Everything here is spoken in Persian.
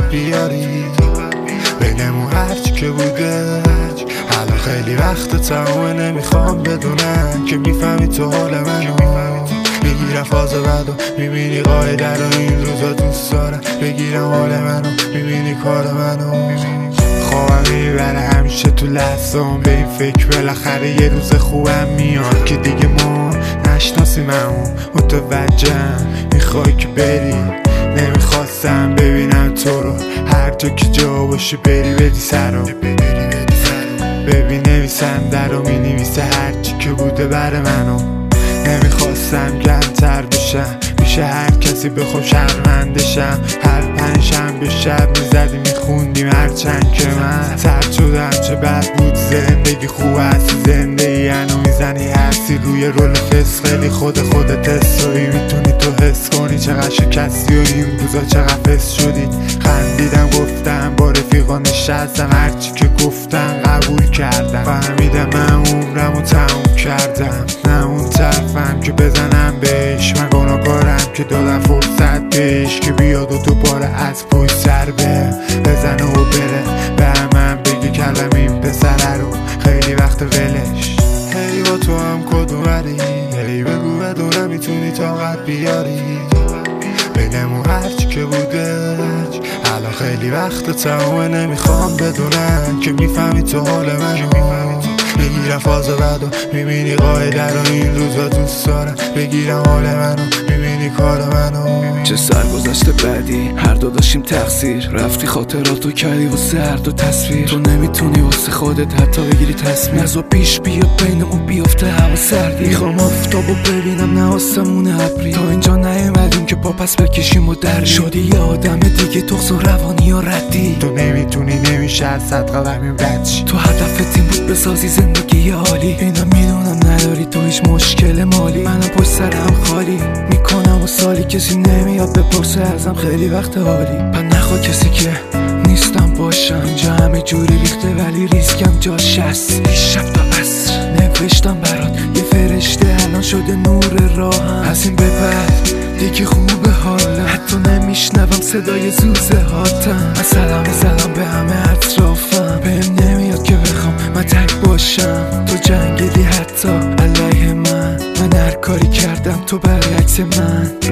باید بیاری بینمون هرچی که بوده. الان خیلی وقت تمومه نمیخوام بدونم که میفهمی تو حال منو. میگیرم فاز بعدو میبینی قاعده رو این روزا دوست دارم بگیرم حال منو میبینی کار منو. خوابم میبره همیشه تو لحظام به این فکر بالاخره یه روز خوبم میاد که دیگه ما نشناسیم همون متوجهم میخوای که بری. نمیخواستم ببینم تو رو هر جا که جا باشه بری بدی سرو. ببین نویسنده رو مینویسه هرچی که بوده بر منو. نمیخواستم گرمتر بشم میشه هر کسی بخوام شرمندشم. هر پنجشنبه شب میزدی میخوندیم هرچند که من سرد شدم چه بد بود زندگی خوب هستی زندگی هنو میزنی هستی روی رول فس خیلی خودت استوری میتونی تو حس کنی چقدر شکستی و این روزا چقدر فس شدی. خندیدم گفتم با رفیقا نشستم هرچی که گفتم قبول کردم. فهمیدم من عمرمو تموم کردم نه اون طرفم که بزنم بهش. من گناهکارم که دادم فرصت بهش که بیاد و دوباره از پشت سر بزنه و بره به همم بگی کلم این پسره رو خیلی وقت ولش. هی با تو هم کدومری هی بگو بدونم میتونی طاقت بیاری بینمون هرچی که بوده. الان خیلی وقت تمومه نمیخوام بدونم که میفهمی تو حال منو. میگیرم فاز بعدو میبینی قاعده رو این روزا دوست دارم بگیرم حال منو میبینی کار منو. چه سرگذشت بعدی هر دو داشتیم تقصیر رفتی خاطراتو کردی واسه هر دو تصویر. تو نمیتونی واسه خودت حتی بگیری تصمیم نزا پیش بیاد بین اون بیافته هوا سردی. میخوام آفتابو ببینم نه آسمون ابری تا اینجا نیومدیم که پا پس بکشیم و در شدی یه آدم دیگه تخص و روانی و ردی. تو نمیتونی نمیشه از صد قدمی رد شی. تو هدفت این بود بسازی زندگی عالی. اینا میدونم نداری تو هیچ مشکل مالی. منم پشت سرم خالی میکنم و سالی کسی نمیاد بپرسه ازم خیلی وقت حالی. من نخوا کسی که نیستم باشم اینجا همه جوری ریخته ولی ریسکم جاش هست. شب تا عصر نوشتم برات یه فرشته الان شده نور راهم. از این به بعد دیگه خوبه حالم حتی نمیشنوم صدای زوزه هاتم. سلام به همه اطرافم بهم نمیاد که بخوام من تک باشم. تو جنگلی حتی علیه من هر کاری کردم تو برعکس من.